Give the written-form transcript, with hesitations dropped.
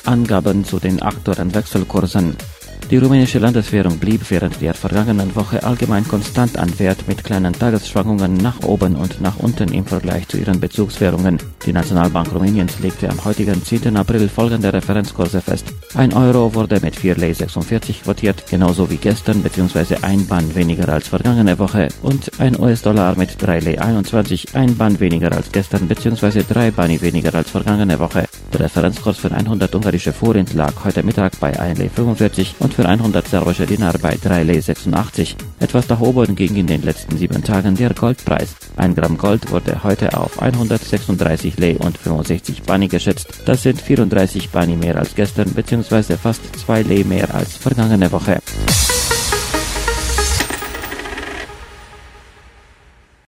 Angaben zu den aktuellen Wechselkursen. Die rumänische Landeswährung blieb während der vergangenen Woche allgemein konstant an Wert mit kleinen Tagesschwankungen nach oben und nach unten im Vergleich zu ihren Bezugswährungen. Die Nationalbank Rumäniens legte am heutigen 10. April folgende Referenzkurse fest. 1 Euro wurde mit 4,46 Lei quotiert, genauso wie gestern bzw. ein Ban weniger als vergangene Woche, und 1 US-Dollar mit 3,21 Lei, ein Ban weniger als gestern bzw. 3 Bani weniger als vergangene Woche. Der Referenzkurs für 100 ungarische Forint lag heute Mittag bei 1,45 Lei und für 100 serbische Dinar bei 3,86 Lei. Etwas nach oben ging in den letzten 7 Tagen der Goldpreis. 1 Gramm Gold wurde heute auf 136 Lei und 65 Bani geschätzt. Das sind 34 Bani mehr als gestern bzw. fast 2 Lei mehr als vergangene Woche.